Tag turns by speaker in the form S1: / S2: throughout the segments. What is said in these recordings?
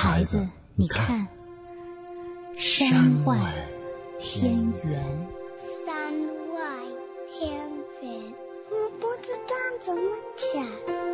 S1: 孩子，你看，山外天圆。
S2: 山外天圆，我不知道怎么讲。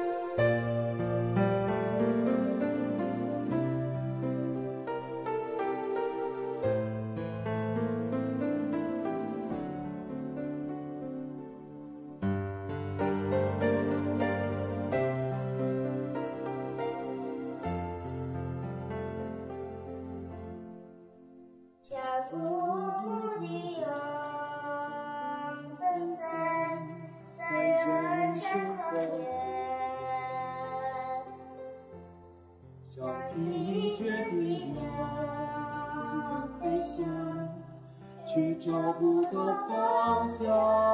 S3: 去找不到方向，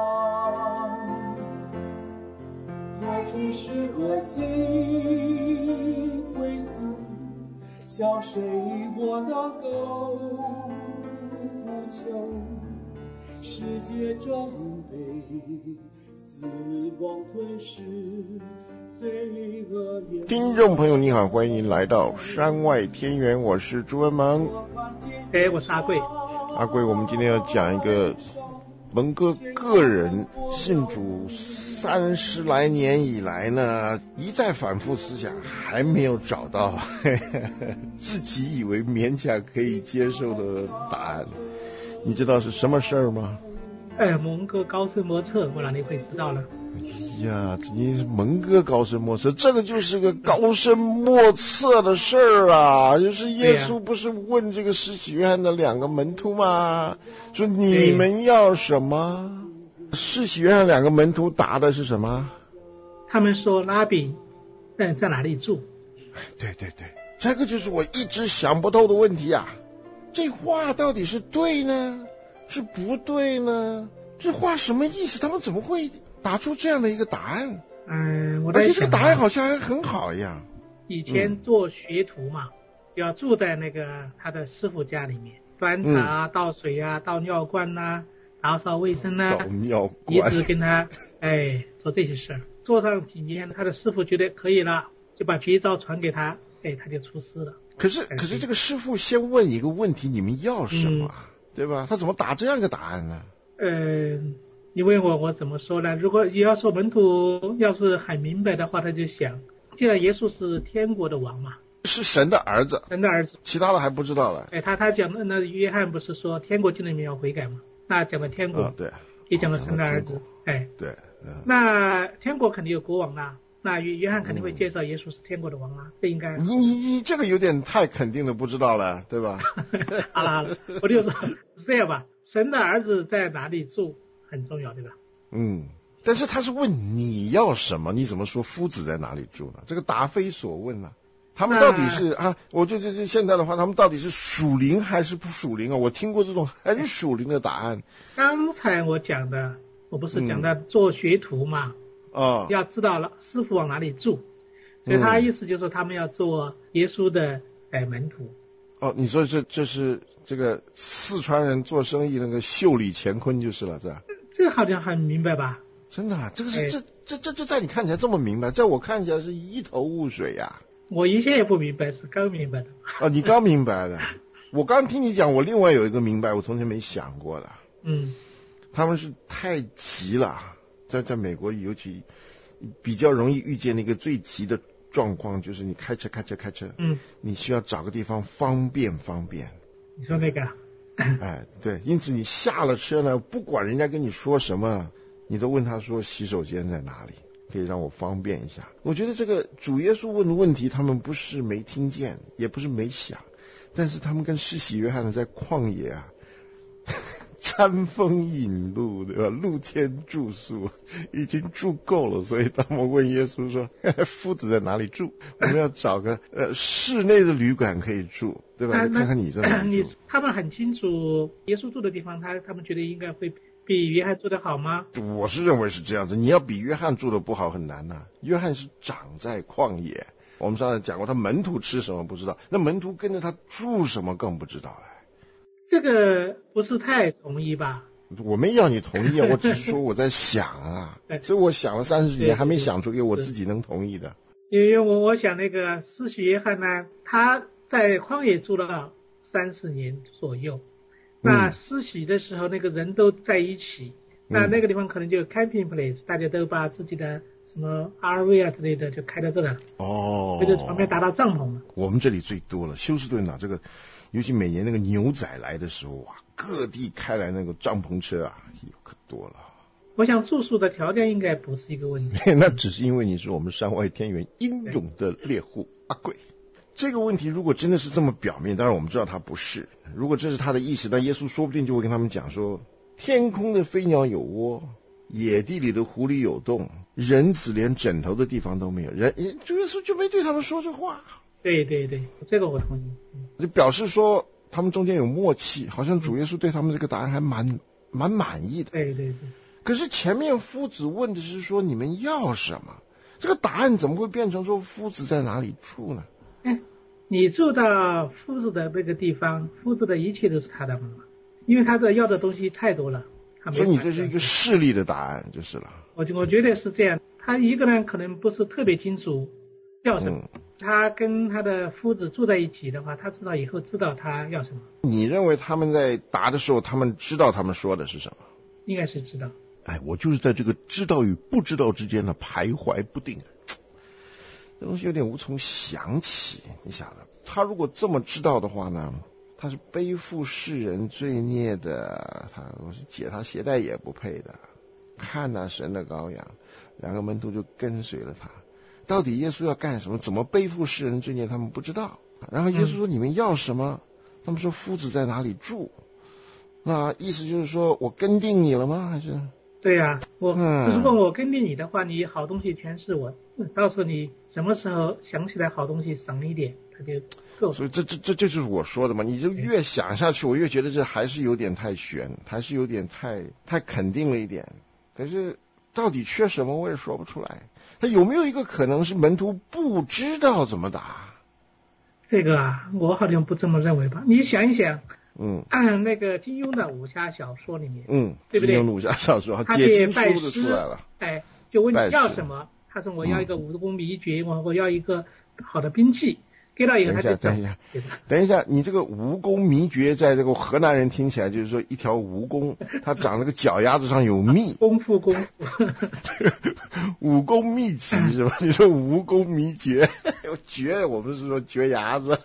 S3: 爱只是和心归宿，向谁我能够呼求？世界正被死亡吞噬，罪恶也。
S4: 听众朋友你好，欢迎您来到山外天圆，我是朱文萌。
S5: 我是阿贵。
S4: 阿贵，我们今天要讲一个蒙哥个人信主30来年以来呢，一再反复思想，还没有找到自己以为勉强可以接受的答案。你知道是什么事儿吗？
S5: 蒙哥高深莫测，我哪里会知道呢？
S4: 哎呀，你是蒙哥高深莫测，这个就是个高深莫测的事儿啊！就是耶稣不是问这个施洗约翰的2个门徒吗？说你们要什么？施洗约翰2个门徒答的是什么？
S5: 他们说拉比，在哪里住？
S4: 对，这个就是我一直想不透的问题啊！这话到底是对呢，是不对呢？这话什么意思？他们怎么会答出这样的一个答案？
S5: 我在想，
S4: 而且这个答案好像还很好一样。
S5: 以前做学徒嘛，要住在那个他的师傅家里面，端茶倒水啊，倒尿罐啊，打扫卫生啊，
S4: 倒尿罐，
S5: 一直跟他做这些事儿。做上几年，他的师傅觉得可以了，就把绝招传给他，他就出师了。
S4: 可是这个师傅先问一个问题，你们要什么，对吧？他怎么答这样一个答案呢？
S5: 你问我怎么说呢？如果你要说门徒要是很明白的话，他就想，既然耶稣是天国的王嘛，
S4: 是神的儿子，其他的还不知道了。
S5: 他讲的那约翰不是说天国进里面要悔改吗？那讲的天国，
S4: 对，
S5: 也讲了神的儿子，
S4: 对，
S5: 那天国肯定有国王啦，那约翰肯定会介绍耶稣是天国的王啊，这应该。
S4: 你这个有点太肯定的不知道了，对吧？
S5: 好了，我就说是这样吧，神的儿子在哪里住很重要，对吧？
S4: 但是他是问你要什么，你怎么说夫子在哪里住呢？这个答非所问啊。他们到底是我就现在的话，他们到底是属灵还是不属灵啊？我听过这种很属灵的答案。
S5: 刚才我讲的，我不是讲的做学徒嘛？要知道了师傅往哪里住，所以他意思就是说他们要做耶稣的门徒。
S4: 你说这是这个四川人做生意那个袖里乾坤就是了，是吧？
S5: 这好像很明白吧？
S4: 真的啊，这个是这在你看起来这么明白，在我看起来是一头雾水呀。
S5: 我以前也不明白，是刚明白的。
S4: 你刚明白了。我刚听你讲，我另外有一个明白，我从前没想过的。他们是太急了，在美国尤其比较容易遇见那个最急的状况，就是你开车，你需要找个地方方便。
S5: 你说那个？
S4: 对，因此你下了车呢，不管人家跟你说什么，你都问他说洗手间在哪里，可以让我方便一下。我觉得这个主耶稣问的问题，他们不是没听见，也不是没想，但是他们跟施洗约翰在旷野餐风饮露，对吧？露天住宿已经住够了，所以他们问耶稣说夫子在哪里住？我们要找个室内的旅馆可以住，对吧？看看你在哪里住。
S5: 他们很清楚耶稣住的地方，他们觉得应该会比约翰住的好吗？
S4: 我是认为是这样子，你要比约翰住的不好很难啊。约翰是长在旷野，我们上次讲过，他门徒吃什么不知道，那门徒跟着他住什么更不知道。
S5: 这个不是太同意吧？
S4: 我没要你同意啊，我只是说我在想啊，所以我想了30几年还没想出一个我自己能同意的。
S5: 因为我想那个施洗约翰呢，他在旷野住了30年左右，那施洗的时候那个人都在一起，那个地方可能就有 camping place， 大家都把自己的什么 RV 啊之类的就开到这了，就是旁边搭到帐篷了。
S4: 我们这里最多了，休斯顿啊，这个尤其每年那个牛仔来的时候啊，各地开来那个帐篷车啊，可多了。
S5: 我想住宿的条件应该不是一个问题。
S4: 那只是因为你是我们山外天源英勇的猎户阿贵。这个问题如果真的是这么表面，当然我们知道他不是，如果这是他的意思，那耶稣说不定就会跟他们讲说，天空的飞鸟有窝，野地里的狐狸有洞，人子连枕头的地方都没有。主耶稣就没对他们说这话。
S5: 对对对，这个我同意。
S4: 就表示说他们中间有默契，好像主耶稣对他们这个答案还蛮满意的。
S5: 对对对。
S4: 可是前面夫子问的是说你们要什么，这个答案怎么会变成说夫子在哪里住呢？
S5: 你住到夫子的那个地方，夫子的一切都是他的嘛，因为他要的东西太多了。
S4: 所以你这是一个势力的答案就是了。
S5: 我觉得是这样，他一个人可能不是特别清楚要什么，他跟他的夫子住在一起的话，他知道以后知道他要什么。你
S4: 认为他们在答的时候，他们知道他们说的是什么？
S5: 应该是知道。
S4: 我就是在这个知道与不知道之间的徘徊不定，这东西有点无从想起。你想的，他如果这么知道的话呢，他是背负世人罪孽的，我是解他鞋带也不配的。看那神的羔羊，两个门徒就跟随了他。到底耶稣要干什么？怎么背负世人罪孽？他们不知道。然后耶稣说：“你们要什么？”他们说：“夫子在哪里住？”那意思就是说我跟定你了吗？还是？
S5: 对呀，如果我跟定你的话，你好东西全是我，到时候你什么时候想起来好东西省一点，他就够。
S4: 所以这就是我说的嘛，你就越想下去，我越觉得这还是有点太悬，还是有点太肯定了一点。可是到底缺什么我也说不出来。他有没有一个可能是门徒不知道怎么答？
S5: 这个啊，我好像不这么认为吧。你想一想。按那个金庸的武侠小说里面，对不对？
S4: 金庸的武侠小说，解经书就出来了。
S5: 就问你要什么，他说我要一个武功秘诀，我要一个好的兵器，给到以后他就
S4: 等一下，你这个武功秘诀在这个河南人听起来就是说一条蜈蚣，它长那个脚丫子上有蜜，
S5: 功夫
S4: 武功秘籍是吧？你说武功秘诀，绝，我们是说绝牙子。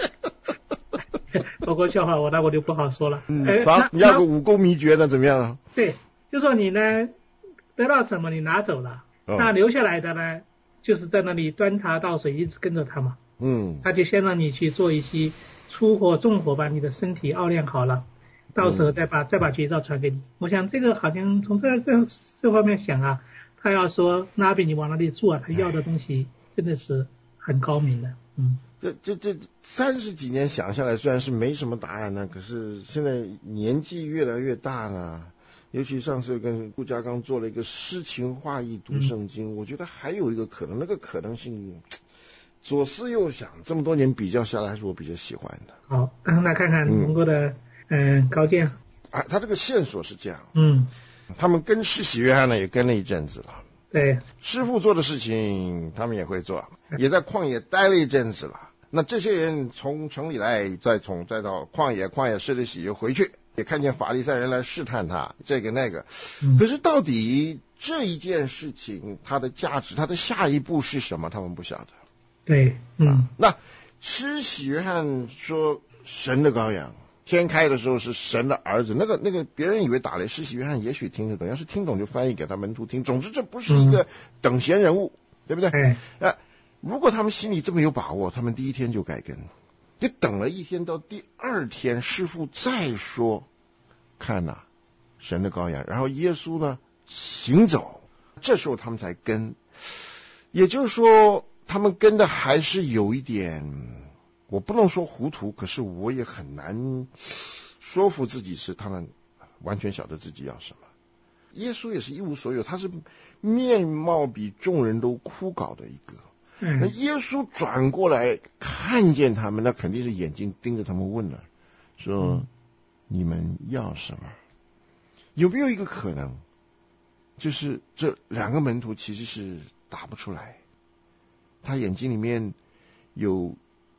S5: 包括笑话我就不好说了。
S4: 好，你要个武功秘诀的怎么样啊？
S5: 对，就说你呢得到什么你拿走了，那留下来的呢，就是在那里端茶倒水，一直跟着他嘛。他就先让你去做一些粗活重活，把你的身体熬练好了，到时候再把绝招传给你。我想这个好像从这方面想啊，他要说那边你往哪里住啊，他要的东西真的是很高明的。
S4: 这30几年想下来，虽然是没什么答案呢，可是现在年纪越来越大了，尤其上次跟顾家刚做了一个诗情画意读圣经，我觉得还有一个可能，那个可能性左思右想，这么多年比较下来，还是我比较喜欢的。
S5: 好，来看看蒙哥的高见。
S4: 他这个线索是这样，他们跟施洗约翰呢也跟了一阵子了。
S5: 对，
S4: 师父做的事情他们也会做，也在旷野待了一阵子了。那这些人从城里来，再到旷野施了洗又回去，也看见法利赛人来试探他这个那个。可是到底这一件事情它的价值，它的下一步是什么，他们不晓得。
S5: 对，
S4: 那施洗约翰说神的羔羊，天开的时候是神的儿子，那个别人以为打雷，施洗约翰也许听得懂，要是听懂就翻译给他门徒听。总之这不是一个等闲人物，对不对？如果他们心里这么有把握，他们第一天就改跟。你等了一天，到第2天师父再说看哪，神的羔羊，然后耶稣呢行走，这时候他们才跟。也就是说他们跟的还是有一点，我不能说糊涂，可是我也很难说服自己是他们完全晓得自己要什么。耶稣也是一无所有，他是面貌比众人都枯槁的一个。那耶稣转过来看见他们，那肯定是眼睛盯着他们问了，说你们要什么？有没有一个可能，就是这2个门徒其实是答不出来，他眼睛里面有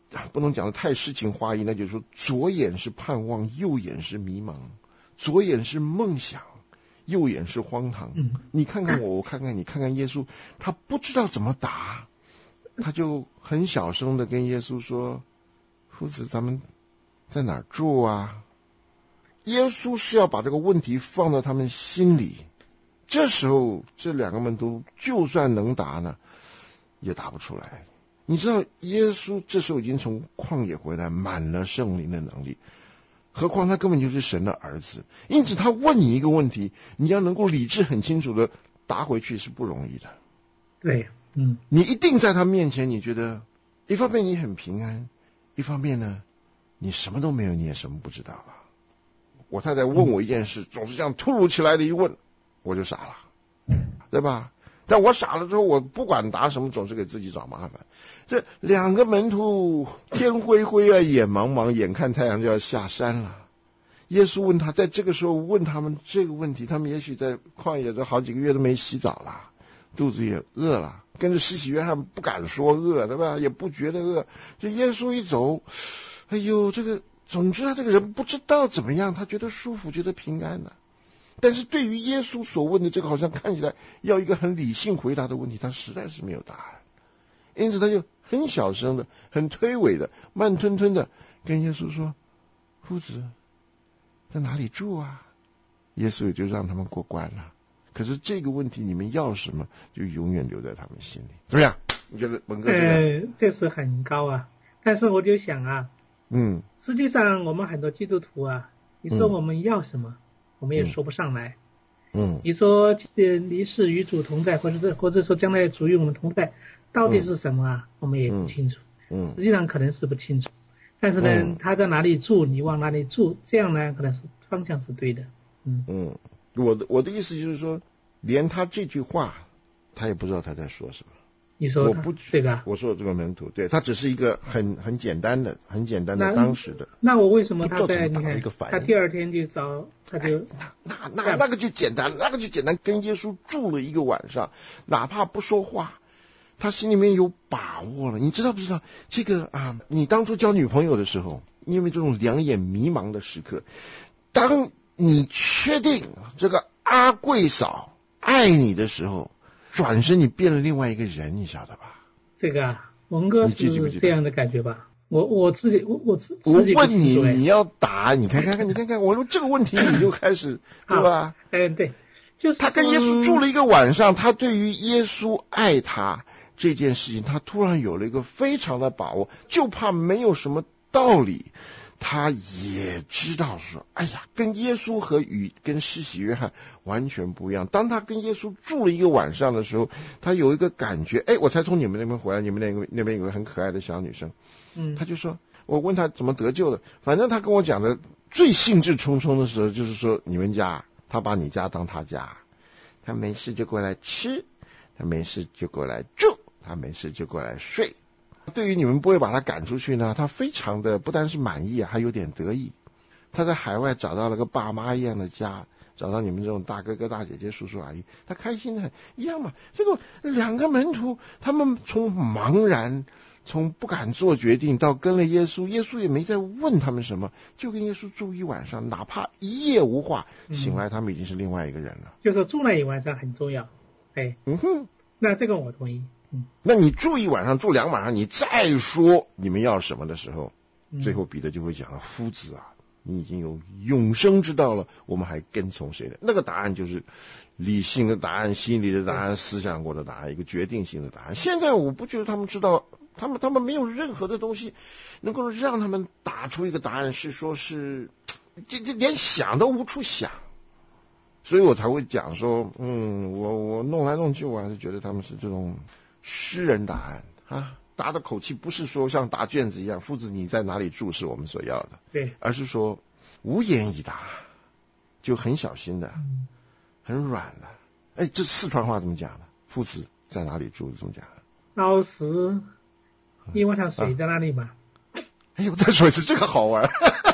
S4: 不能讲的太诗情画意，那就是说左眼是盼望，右眼是迷茫，左眼是梦想，右眼是荒唐。你看看我，我看看你，看看耶稣，他不知道怎么答，他就很小声的跟耶稣说：夫子，咱们在哪儿住啊？耶稣是要把这个问题放到他们心里。这时候这两个门徒就算能答呢，也答不出来。你知道耶稣这时候已经从旷野回来，满了圣灵的能力，何况他根本就是神的儿子，因此他问你一个问题，你要能够理智很清楚的答回去是不容易的。
S5: 对，
S4: 你一定在他面前，你觉得一方面你很平安，一方面呢你什么都没有，你也什么不知道了。我太太问我一件事，总是这样突如其来的一问，我就傻了，对吧？但我傻了之后，我不管答什么，总是给自己找麻烦。这两个门徒天灰灰啊，眼茫茫，眼看太阳就要下山了。耶稣问他，在这个时候问他们这个问题，他们也许在旷野这好几个月都没洗澡了，肚子也饿了，跟着施洗约翰不敢说饿，对吧？也不觉得饿。这耶稣一走，哎呦，总之他这个人不知道怎么样，他觉得舒服，觉得平安了。但是对于耶稣所问的这个好像看起来要一个很理性回答的问题，他实在是没有答案，因此他就很小声的、很推诿的、慢吞吞的跟耶稣说：夫子，在哪里住啊？耶稣也就让他们过关了。可是这个问题你们要什么，就永远留在他们心里。怎么样？你觉得文哥
S5: 这是很高啊。但是我就想啊，实际上我们很多基督徒啊，你说我们要什么，我们也说不上来。你说离世与主同在，或者说将来主与我们同在，到底是什么啊？我们也不清楚。实际上可能是不清楚。但是呢，他在哪里住，你往哪里住，这样呢，可能是方向是对的。
S4: 我的意思就是说，连他这句话，他也不知道他在说什么。
S5: 你说这个？
S4: 我说这个门徒，对，他只是一个很简单的当时的。
S5: 那我为什么他在你看他第二天就找他就
S4: 那个就简单，跟耶稣住了一个晚上，哪怕不说话，他心里面有把握了。你知道不知道这个啊？你当初交女朋友的时候，因为这种两眼迷茫的时刻，当你确定这个阿贵嫂爱你的时候，转身你变了另外一个人，你晓得吧？
S5: 这个啊，文哥是这样的感觉吧？我自己我
S4: 问你，你要答，你看看，我说这个问题你就开始对吧？
S5: 对，就是
S4: 他跟耶稣住了一个晚上，他对于耶稣爱他这件事情，他突然有了一个非常的把握，就怕没有什么道理。他也知道说，哎呀，跟耶稣跟施洗约翰完全不一样。当他跟耶稣住了一个晚上的时候，他有一个感觉，我才从你们那边回来，你们那边有个很可爱的小女生，他就说，我问他怎么得救的，反正他跟我讲的最兴致冲冲的时候，就是说你们家，他把你家当他家，他没事就过来吃，他没事就过来住，他没事就过来睡。对于你们不会把他赶出去呢，他非常的不但是满意，还有点得意。他在海外找到了个爸妈一样的家，找到你们这种大哥哥大姐姐叔叔阿姨，他开心的很一样嘛。这个两个门徒，他们从茫然，从不敢做决定到跟了耶稣，耶稣也没再问他们什么，就跟耶稣住一晚上，哪怕一夜无话，醒来他们已经是另外一个人了。
S5: 就说住那一晚上很重要。那这个我同意。
S4: 那你住一晚上，住2晚上，你再说你们要什么的时候，最后彼得就会讲了，夫子啊，你已经有永生之道了，我们还跟从谁呢？那个答案就是理性的答案、心理的答案、思想过的答案，一个决定性的答案。现在我不觉得他们知道，他们没有任何的东西能够让他们打出一个答案，是说是这连想都无处想。所以我才会讲说，我弄来弄去，我还是觉得他们是这种诗人答案啊，答的口气不是说像答卷子一样，夫子你在哪里住是我们所要的，
S5: 对，
S4: 而是说无言以答，就很小心的，很软的。这四川话怎么讲的？夫子在哪里住怎么讲？
S5: 老师，一晚上睡在哪里嘛？
S4: 我再说一次，这个好玩。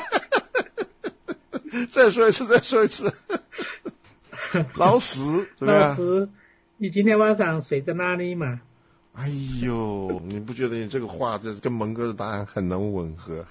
S4: 再说一次。老死怎么样？
S5: 老师，你今天晚上睡在哪里嘛？
S4: 哎呦，你不觉得你这个话这跟蒙哥的答案很能吻合？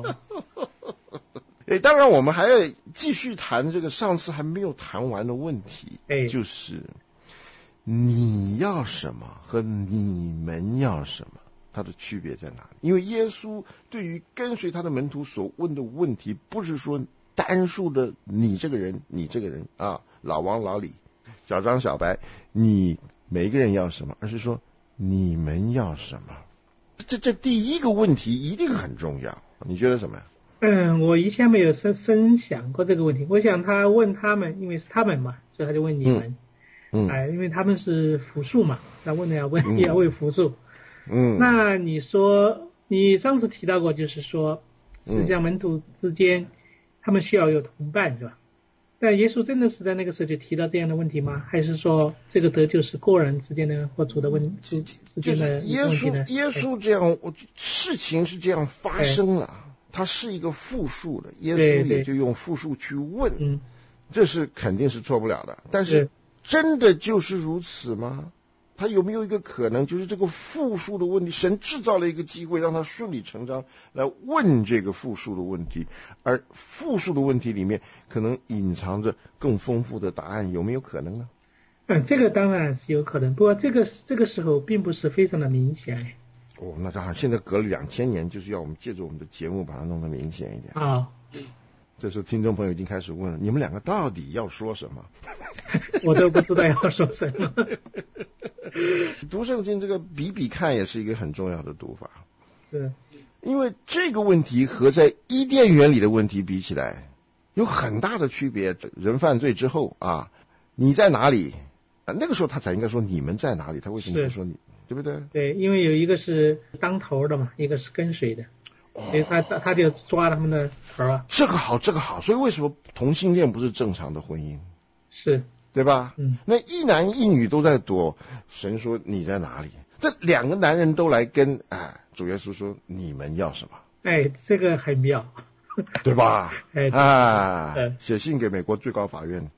S4: 当然我们还要继续谈这个上次还没有谈完的问题，就是你要什么和你们要什么，它的区别在哪里？因为耶稣对于跟随他的门徒所问的问题，不是说单数的你这个人啊，老王老李小张小白你每一个人要什么，而是说你们要什么。这第一个问题一定很重要，你觉得什么呀？
S5: 我以前没有深想过这个问题。我想他问他们，因为是他们嘛，所以他就问你们。因为他们是复数嘛，他问的要问复数。那你说你上次提到过，就是说实际上门徒之间他们需要有同伴，是吧？但耶稣真的是在那个时候就提到这样的问题吗？还是说这个得救是个人之间的或主的问题之间的问题呢？
S4: 耶稣这样，事情是这样发生了，它是一个复数的，耶稣也就用复数去问，这是肯定是错不了的。但是真的就是如此吗？他有没有一个可能，就是这个复数的问题，神制造了一个机会让他顺理成章来问这个复数的问题，而复数的问题里面可能隐藏着更丰富的答案，有没有可能呢？
S5: 这个当然是有可能，不过这个时候并不是非常的明显。
S4: 那当然，现在隔了2000年，就是要我们借助我们的节目把它弄得明显一点。这时候听众朋友已经开始问了，你们两个到底要说什么？
S5: 我都不知道要说什么。
S4: 读圣经这个比看也是一个很重要的读法。
S5: 是，
S4: 因为这个问题和在伊甸园里的问题比起来有很大的区别。人犯罪之后啊，你在哪里？那个时候他才应该说你们在哪里，他为什么不说你？对不对？
S5: 对，因为有一个是当头的嘛，一个是跟随的。所以他就抓他们的头啊。这个好。
S4: 所以为什么同性恋不是正常的婚姻？
S5: 是，
S4: 对吧？那一男一女都在躲，神说你在哪里？这2个男人都来跟主耶稣说你们要什么？
S5: 这个很妙，
S4: 对吧？写信给美国最高法院。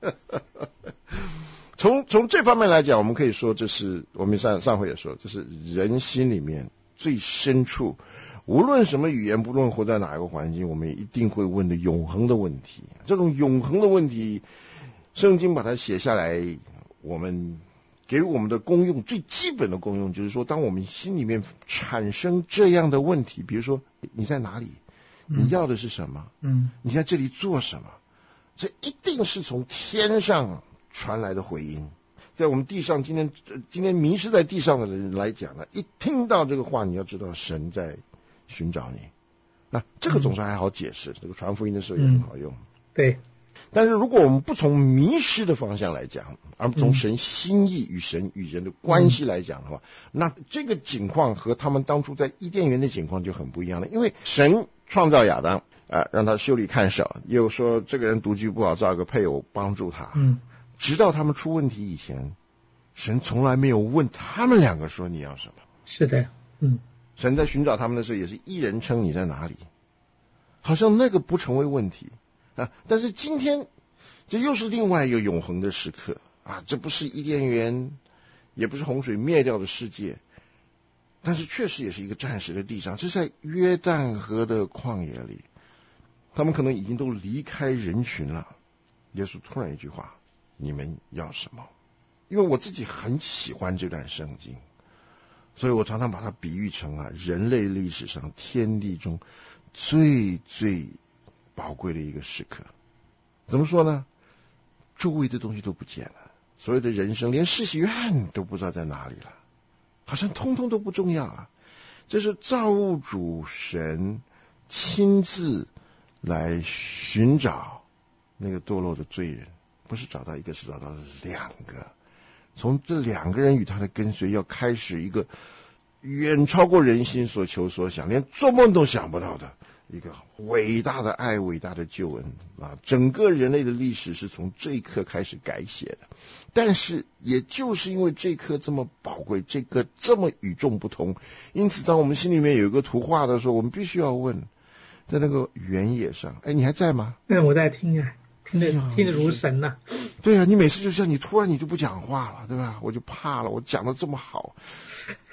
S4: 从这方面来讲，我们可以说这是我们上回也说，这是人心里面最深处，无论什么语言，不论活在哪一个环境，我们一定会问的永恒的问题。这种永恒的问题，圣经把它写下来，我们给我们的功用，最基本的功用就是说，当我们心里面产生这样的问题，比如说你在哪里，你要的是什么，你在这里做什么，这一定是从天上传来的回音。在我们地上今天迷失在地上的人来讲呢，一听到这个话，你要知道神在寻找你。这个总是还好解释，这个传福音的时候也很好用。
S5: 对。
S4: 但是如果我们不从迷失的方向来讲，而从神心意与神与人的关系来讲的话，那这个情况和他们当初在伊甸园的情况就很不一样了。因为神创造亚当让他修理看守，又说这个人独居不好，找一个配偶帮助他。直到他们出问题以前，神从来没有问他们2个说你要什么。
S5: 是的。
S4: 神在寻找他们的时候也是一人称你在哪里，好像那个不成为问题但是今天这又是另外一个永恒的时刻这不是伊甸园，也不是洪水灭掉的世界，但是确实也是一个暂时的地上。这是在约旦河的旷野里，他们可能已经都离开人群了。耶稣突然一句话，你们要什么？因为我自己很喜欢这段圣经，所以我常常把它比喻成人类历史上天地中最最宝贵的一个时刻。怎么说呢？周围的东西都不见了，所有的人生连世袭院都不知道在哪里了，好像通通都不重要这是造物主神亲自来寻找那个堕落的罪人，不是找到一个，是找到2个。从这2个人与他的跟随，要开始一个远超过人心所求所想，连做梦都想不到的一个伟大的爱，伟大的救恩整个人类的历史是从这一刻开始改写的。但是也就是因为这一刻这么宝贵，这个这么与众不同，因此当我们心里面有一个图画的时候，我们必须要问，在那个原野上，你还在吗？
S5: 我在听听得如神呐。
S4: 对你每次就像你突然你就不讲话了，对吧？我就怕了，我讲得这么好。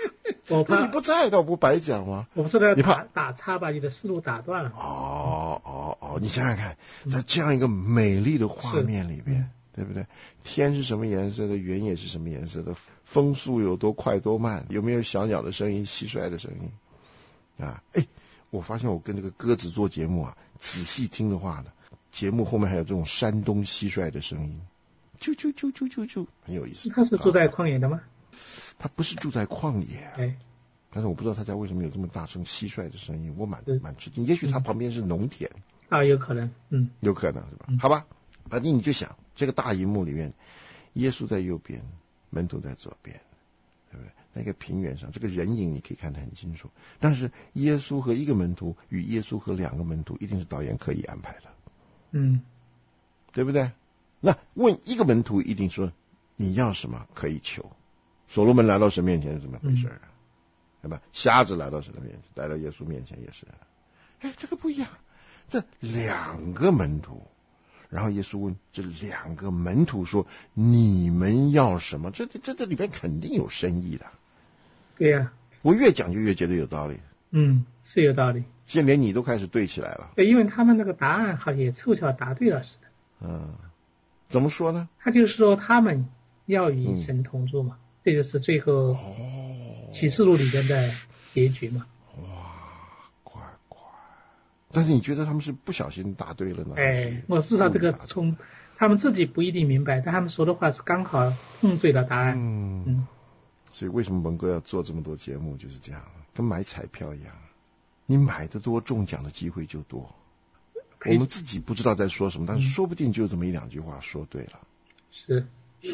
S5: 我怕
S4: 你不在倒不白讲吗？
S5: 我不是要打岔把你的思路打断了。
S4: 你想想看，在这样一个美丽的画面里边，对不对？天是什么颜色的，原野是什么颜色的，风速有多快多慢，有没有小鸟的声音，蟋蟀的声音啊？我发现我跟这个鸽子做节目啊，仔细听的话呢，节目后面还有这种山东蟋蟀的声音，啾啾啾啾啾啾，很有意思。
S5: 他是住在旷野的吗？
S4: 他不是住在旷野，但是我不知道他家为什么有这么大声蟋蟀的声音，我蛮吃惊。也许他旁边是农田
S5: 有可能，
S4: 有可能是吧？好吧，反正你就想这个大荧幕里面，耶稣在右边，门徒在左边，对不对？那个平原上，这个人影你可以看得很清楚。但是耶稣和一个门徒与耶稣和两个门徒，一定是导演刻意安排的，对不对？那问一个门徒，一定说你要什么可以求。所罗门来到神面前是怎么回事啊？对吧？瞎子来到神的面前，来到耶稣面前也是。这个不一样。这两个门徒，然后耶稣问这两个门徒说：“你们要什么？”这里边肯定有深意的。
S5: 对呀，
S4: 我越讲就越觉得有道理。
S5: 是有道理。
S4: 现在连你都开始对起来了。
S5: 对，因为他们那个答案好像也凑巧答对了似的。
S4: 怎么说呢？
S5: 他就是说他们要与神同住嘛，这就是最后启示录里边的结局嘛。
S4: 乖。但是你觉得他们是不小心答对了呢？
S5: 我知道这个从他们自己不一定明白，但他们说的话是刚好碰对了答案。
S4: 所以为什么文哥要做这么多节目就是这样，跟买彩票一样，你买的多，中奖的机会就多。我们自己不知道在说什么，但是说不定就这么一两句话说对了。
S5: 是。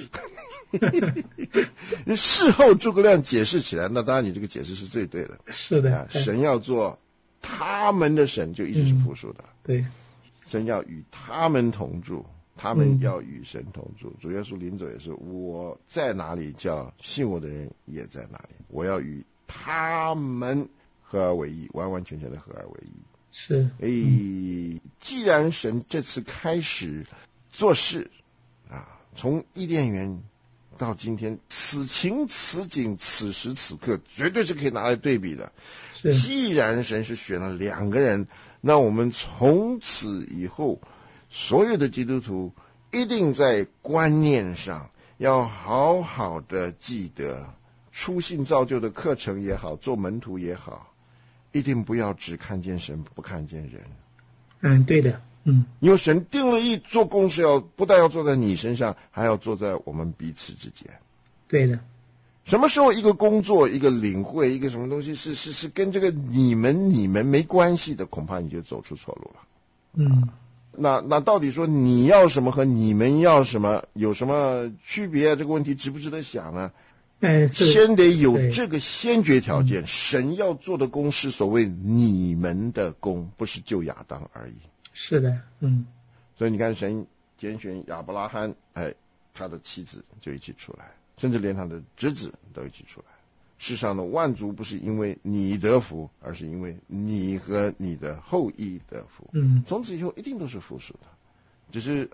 S4: 事后诸葛亮解释起来，那当然你这个解释是最对的。
S5: 是的。
S4: 神要做他们的神，就一直是复数的。
S5: 对。
S4: 神要与他们同住，他们要与神同住。主耶稣临走也是，我在哪里，叫信我的人也在哪里。我要与他们合而为一，完完全全的合而为一。
S5: 是。
S4: 既然神这次开始做事从伊甸园到今天，此情此景此时此刻绝对是可以拿来对比的。既然神是选了两个人，那我们从此以后所有的基督徒一定在观念上要好好的记得初信造就的课程也好，做门徒也好，一定不要只看见神不看见人。
S5: 对的。
S4: 因为神定了义，做工是不但要做在你身上，还要做在我们彼此之间。
S5: 对的。
S4: 什么时候一个工作，一个领会，一个什么东西是跟这个你们没关系的，恐怕你就走出错路了。那到底说你要什么和你们要什么有什么区别？这个问题值不值得想呢？先得有这个先决条件。神要做的工是所谓你们的工，不是救亚当而已。
S5: 是的。
S4: 所以你看神拣选亚伯拉罕，他的妻子就一起出来，甚至连他的侄子都一起出来。世上的万族不是因为你得福，而是因为你和你的后裔得福。从此以后一定都是复数的。只是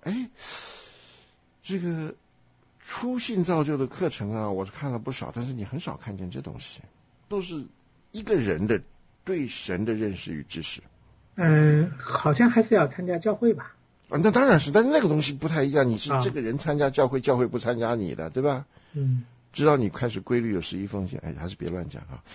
S4: 这个初信造就的课程我是看了不少，但是你很少看见这东西，都是一个人的对神的认识与知识。
S5: 好像还是要参加教会吧。
S4: 那当然是，但是那个东西不太一样，你是这个人参加教会，教会不参加你的，对吧？知道你开始规律有11奉献，还是别乱讲啊。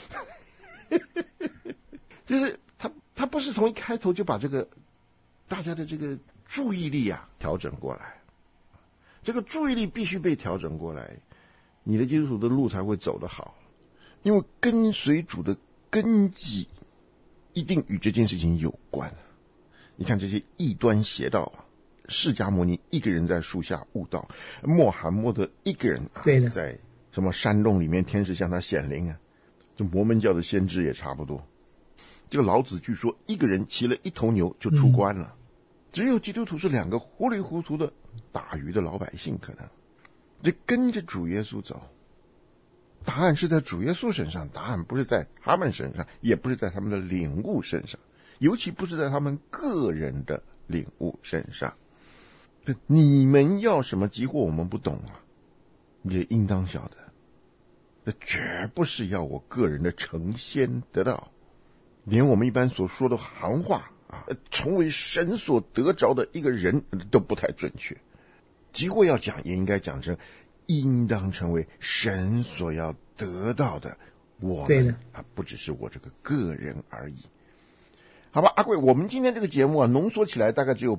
S4: 就是他不是从一开头就把这个大家的这个注意力调整过来，这个注意力必须被调整过来，你的基督徒的路才会走得好。因为跟随主的根基一定与这件事情有关。你看这些异端邪道释迦牟尼一个人在树下悟道，穆罕默德一个人在什么山洞里面，天使向他显灵这摩门教的先知也差不多。这个老子据说一个人骑了一头牛就出关了。只有基督徒是两个糊里糊涂的打鱼的老百姓，可能这跟着主耶稣走，答案是在主耶稣身上，答案不是在他们身上，也不是在他们的领悟身上，尤其不是在他们个人的领悟身上。你们要什么，即或我们不懂你也应当晓得， 那绝不是要我个人的成仙得到，连我们一般所说的行话成为神所得着的一个人都不太准确。即或要讲，也应该讲成应当成为神所要得到的我们不只是我这个个人而已。好吧，阿贵，我们今天这个节目浓缩起来大概只有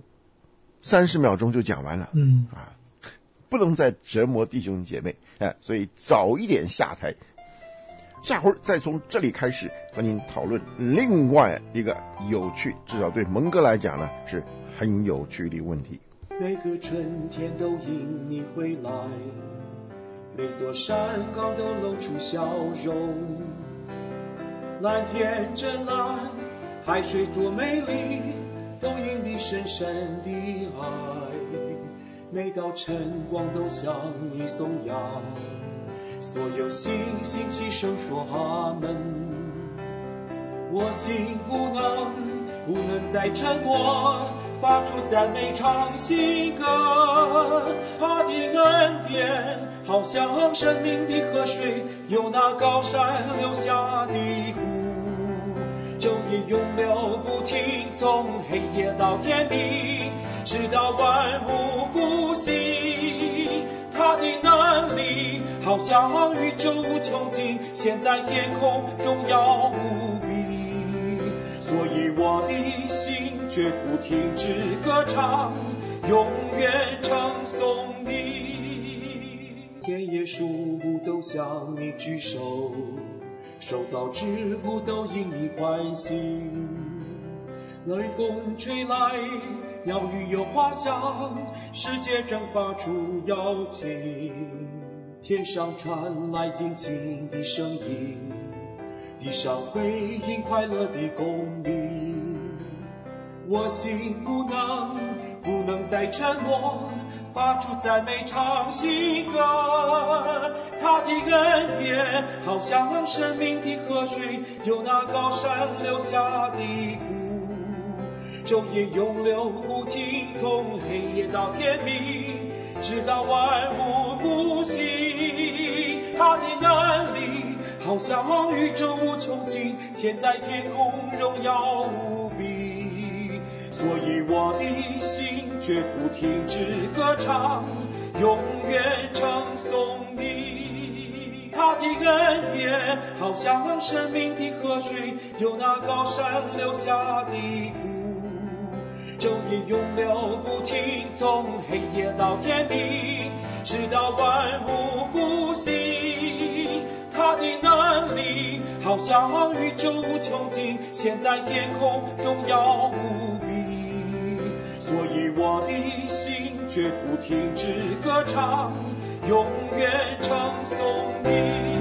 S4: 30秒钟就讲完了。不能再折磨弟兄姐妹，所以早一点下台，下回再从这里开始和您讨论另外一个有趣，至少对蒙哥来讲呢是很有趣的问题。
S3: 每个春天都因你回来，每座山岗都露出笑容，蓝天真蓝，海水多美丽，都因你深深的爱。每道晨光都向你颂扬，所有星星齐声说阿门。我心不能再沉默，发出赞美唱新歌。他的恩典好像生命的河水，由那高山流下的湖，昼夜永流不停，从黑夜到天明，直到万物复兴。他的能力好像宇宙无穷尽，现在天空荣耀无比，所以我的心绝不停止歌唱，永远称颂你。田野树木都向你举手，受造之物都因你欢喜。雷风吹来，鸟语有花香，世界正发出邀请。天上传来静静的声音，地上回应快乐的公鸣。我心不能再沉默，发出赞美唱新歌。他的恩典好像生命的河水，由那高山流下的湖，昼夜永流不停，从黑夜到天明，直到万物复兴。他的能力好像宇宙无穷尽，现在天空荣耀无比，所以我的心绝不停止歌唱，永远称颂你。他的恩典好像生命的河水，由那高山流下的湖，昼夜永流不停，从黑夜到天明，直到万物复兴。他的能力好像宇宙无穷尽，现在天空荣耀无比，所以我的心绝不停止歌唱，永远称颂你。